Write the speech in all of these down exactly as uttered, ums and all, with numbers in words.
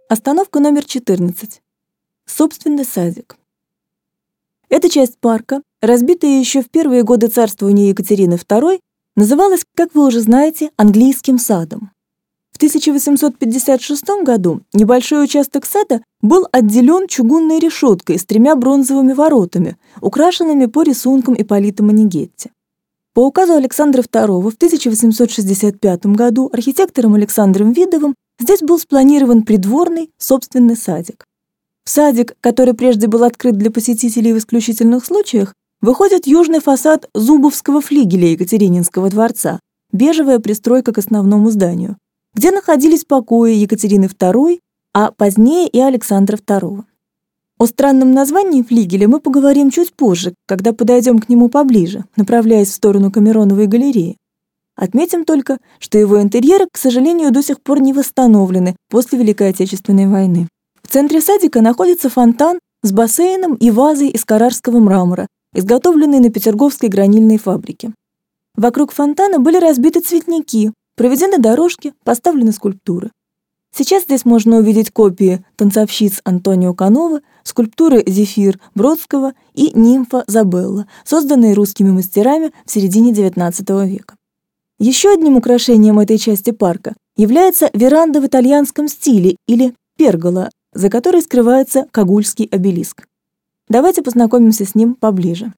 Остановка номер четырнадцать. Собственный садик. Эта часть парка, разбитая еще в первые годы царствования Екатерины второй, называлась, как вы уже знаете, английским садом. В тысяча восемьсот пятьдесят шестом году небольшой участок сада был отделен чугунной решеткой с тремя бронзовыми воротами, украшенными по рисункам Ипполита Манигетти. По указу Александра второго в тысяча восемьсот шестьдесят пятом году архитектором Александром Видовым здесь был спланирован придворный собственный садик. В садик, который прежде был открыт для посетителей в исключительных случаях, выходит южный фасад Зубовского флигеля Екатерининского дворца, бежевая пристройка к основному зданию, где находились покои Екатерины второй, а позднее и Александра второго. О странном названии флигеля мы поговорим чуть позже, когда подойдем к нему поближе, направляясь в сторону Камероновой галереи. Отметим только, что его интерьеры, к сожалению, до сих пор не восстановлены после Великой Отечественной войны. В центре садика находится фонтан с бассейном и вазой из каррарского мрамора, изготовленной на Петерговской гранильной фабрике. Вокруг фонтана были разбиты цветники, проведены дорожки, поставлены скульптуры. Сейчас здесь можно увидеть копии танцовщиц Антонио Канова, скульптуры «Зефир» Бродского и «Нимфа» Забелла, созданные русскими мастерами в середине девятнадцатого века. Еще одним украшением этой части парка является веранда в итальянском стиле или пергола, за которой скрывается Кагульский обелиск. Давайте познакомимся с ним поближе.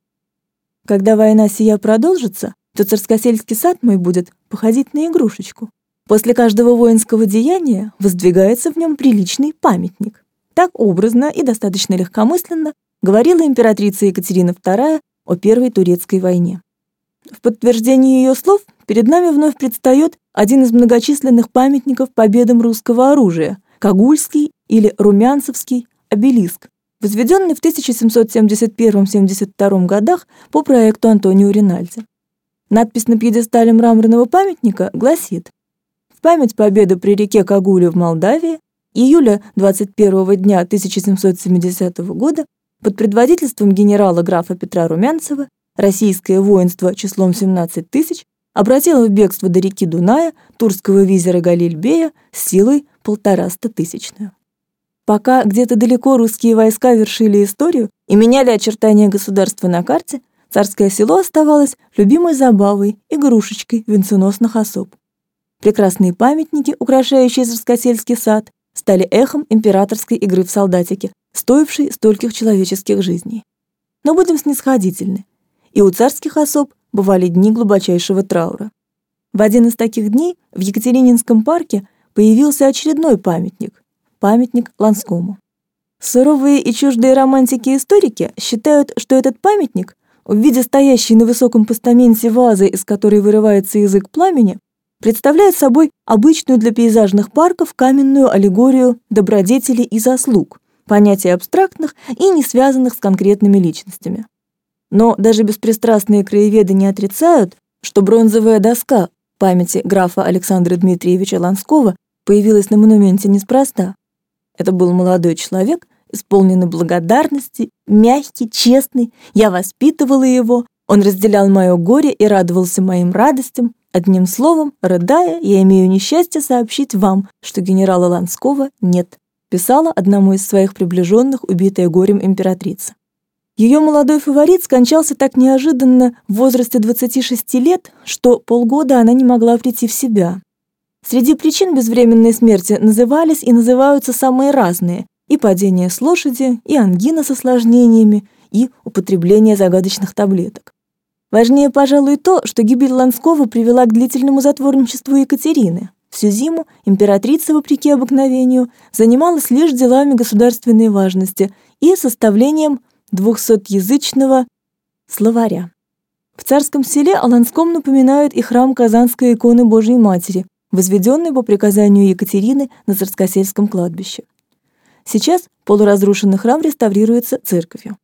Когда война сия продолжится, то Царскосельский сад мой будет походить на игрушечку. После каждого воинского деяния воздвигается в нем приличный памятник. Так образно и достаточно легкомысленно говорила императрица Екатерина вторая о Первой Турецкой войне. В подтверждение ее слов перед нами вновь предстает один из многочисленных памятников победам русского оружия – Кагульский или Румянцевский обелиск, возведенный в тысяча семьсот семьдесят первом — семьдесят втором годах по проекту Антонио Ринальди. Надпись на пьедестале мраморного памятника гласит: «В память победы при реке Кагуле в Молдавии июля двадцать первого дня тысяча семьсот семидесятого года под предводительством генерала графа Петра Румянцева российское воинство числом семнадцать тысяч обратило в бегство до реки Дуная турского визира Галиль-бея с силой полторастотысячную». Пока где-то далеко русские войска вершили историю и меняли очертания государства на карте, Царское Село оставалось любимой забавой, игрушечкой венценосных особ. Прекрасные памятники, украшающие Царскосельский сад, стали эхом императорской игры в солдатики, стоившей стольких человеческих жизней. Но будем снисходительны. И у царских особ бывали дни глубочайшего траура. В один из таких дней в Екатерининском парке появился очередной памятник – памятник Ланскому. Суровые и чуждые романтики-историки считают, что этот памятник, в виде стоящей на высоком постаменте вазы, из которой вырывается язык пламени, представляет собой обычную для пейзажных парков каменную аллегорию добродетели и заслуг, понятий абстрактных и не связанных с конкретными личностями. Но даже беспристрастные краеведы не отрицают, что бронзовая доска памяти графа Александра Дмитриевича Ланского появилась на монументе неспроста. Это был молодой человек, исполненный благодарности, мягкий, честный. Я воспитывала его, он разделял мое горе и радовался моим радостям. Одним словом, рыдая, я имею несчастье сообщить вам, что генерала Ланского нет, писала одному из своих приближенных убитая горем императрица. Ее молодой фаворит скончался так неожиданно в возрасте двадцати шести лет, что полгода она не могла прийти в себя. Среди причин безвременной смерти назывались и называются самые разные: и падение с лошади, и ангина с осложнениями, и употребление загадочных таблеток. Важнее, пожалуй, то, что гибель Ланского привела к длительному затворничеству Екатерины. Всю зиму императрица, вопреки обыкновению, занималась лишь делами государственной важности и составлением двухсотязычного словаря. В Царском Селе о Ланском напоминает и храм Казанской иконы Божией Матери, возведенный по приказанию Екатерины на Царскосельском кладбище. Сейчас полуразрушенный храм реставрируется церковью.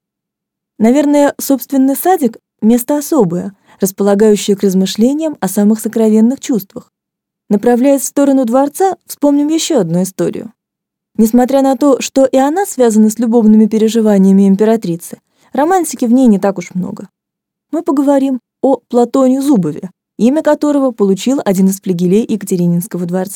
Наверное, собственный садик – место особое, располагающее к размышлениям о самых сокровенных чувствах. Направляясь в сторону дворца, вспомним еще одну историю. Несмотря на то, что и она связана с любовными переживаниями императрицы, романтики в ней не так уж много. Мы поговорим о Платоне Зубове, имя которого получил один из флигелей Екатерининского дворца.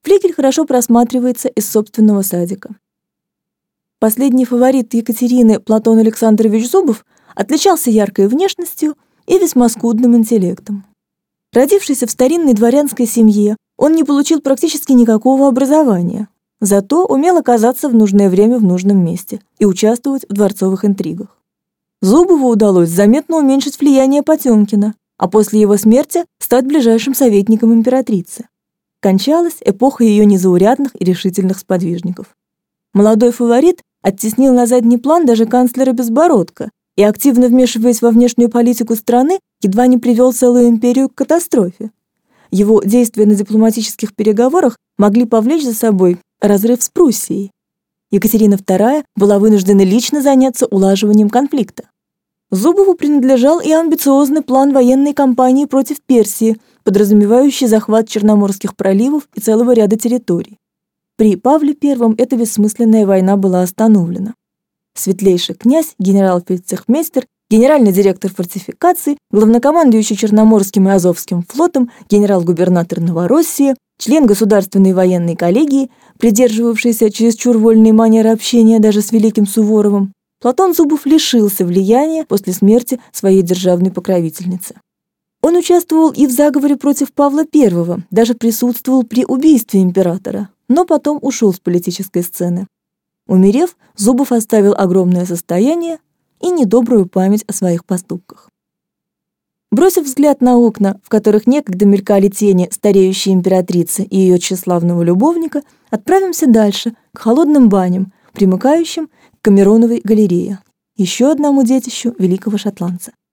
Флигель хорошо просматривается из собственного садика. Последний фаворит Екатерины, Платон Александрович Зубов, отличался яркой внешностью и весьма скудным интеллектом. Родившийся в старинной дворянской семье, он не получил практически никакого образования, зато умел оказаться в нужное время в нужном месте и участвовать в дворцовых интригах. Зубову удалось заметно уменьшить влияние Потемкина, а после его смерти стать ближайшим советником императрицы. Кончалась эпоха ее незаурядных и решительных сподвижников. Молодой фаворит оттеснил на задний план даже канцлера Безбородко и, активно вмешиваясь во внешнюю политику страны, едва не привел целую империю к катастрофе. Его действия на дипломатических переговорах могли повлечь за собой разрыв с Пруссией. Екатерина вторая была вынуждена лично заняться улаживанием конфликта. Зубову принадлежал и амбициозный план военной кампании против Персии, подразумевающий захват Черноморских проливов и целого ряда территорий. При Павле Первом эта бессмысленная война была остановлена. Светлейший князь, генерал-фельдцехмейстер, генеральный директор фортификаций, главнокомандующий Черноморским и Азовским флотом, генерал-губернатор Новороссии, член Государственной военной коллегии, придерживавшийся чересчур вольной манеры общения даже с великим Суворовым, Платон Зубов лишился влияния после смерти своей державной покровительницы. Он участвовал и в заговоре против Павла Первого, даже присутствовал при убийстве императора, но потом ушел с политической сцены. Умерев, Зубов оставил огромное состояние и недобрую память о своих поступках. Бросив взгляд на окна, в которых некогда мелькали тени стареющей императрицы и ее тщеславного любовника, отправимся дальше, к холодным баням, примыкающим к Камероновой галерее, еще одному детищу великого шотландца.